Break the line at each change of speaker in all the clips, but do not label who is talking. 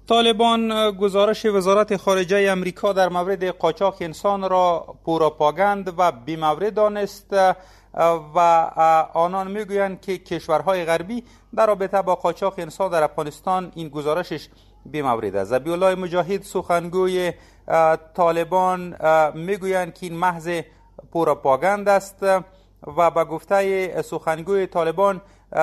طالبان گزارش وزارت خارجه امریکا در مورد قاچاق انسان را پروپاگاند و بی‌مورد دانست و آنان میگویند که کشورهای غربی در رابطه با قاچاق انسان در افغانستان این گزارشش بی‌مورد است. ذبیح الله مجاهد سخنگوی طالبان میگویند که این محض پروپاگاند است و به گفته سخنگوی طالبان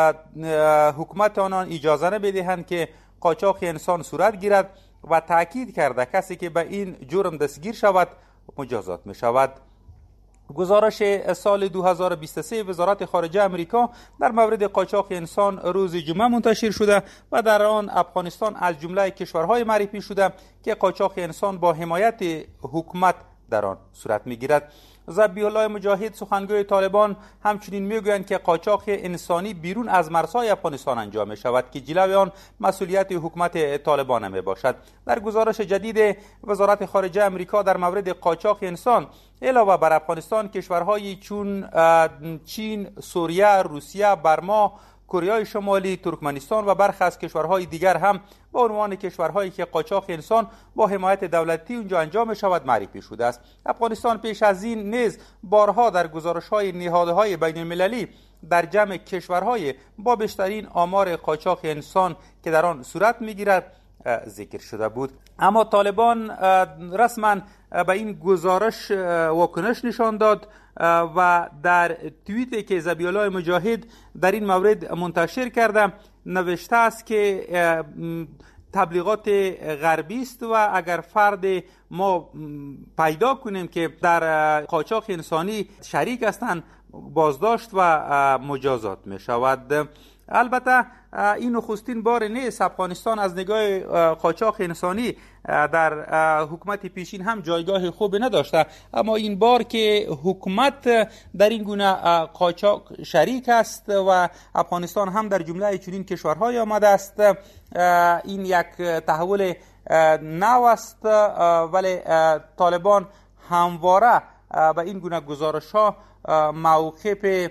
حکومت آنان اجازه نمیدهند که قاچاق انسان صورت گیرد و تاکید کرده کسی که به این جرم دستگیر شود مجازات می شود. گزارش سال 2023 وزارت خارجه امریکا در مورد قاچاق انسان روز جمعه منتشر شده و در آن افغانستان از جمله کشورهای معرفی شده که قاچاق انسان با حمایت حکومت در آن صورت می‌گیرد. ذبیح الله مجاهد سخنگوی طالبان همچنین میگویند که قاچاق انسانی بیرون از مرزهای افغانستان انجام می شود که جلوی آن مسئولیت حکومت طالبان می باشد. در گزارش جدید وزارت خارجه امریکا در مورد قاچاق انسان علاوه بر افغانستان کشورهای چون چین، سوریه، روسیه، برما، کره شمالی، ترکمنستان و برخی از کشورهای دیگر هم به عنوان کشورهایی که قاچاق انسان با حمایت دولتی اونجا انجام می شود معرفی شده است. افغانستان پیش از این نیز بارها در گزارش‌های نهادهای بین المللی در جمع کشورهای با بیشترین آمار قاچاق انسان که در آن صورت می‌گیرد ذکر شده بود. اما طالبان رسما به این گزارش واکنش نشان داد و در توییتی که ذبیح الله مجاهد در این مورد منتشر کرده نوشته است که تبلیغات غربی است و اگر فرد ما پیدا کنیم که در قاچاق انسانی شریک هستند بازداشت و مجازات می شود. البته این نخستین بار نیست. افغانستان از نگاه قاچاق انسانی در حکومت پیشین هم جایگاه خوبی نداشته، اما این بار که حکومت در این گونه قاچاق شریک است و افغانستان هم در جمله چنین کشورهای آمده است، این یک تحول نو است. ولی طالبان همواره به این گونه گزارش‌ها موقف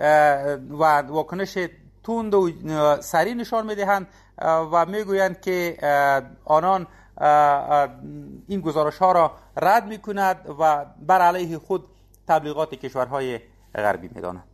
و واکنش تند و سریع نشان میدهند و میگویند که آنان این گزارش ها را رد میکند و بر علیه خود تبلیغات کشورهای غربی میدانند.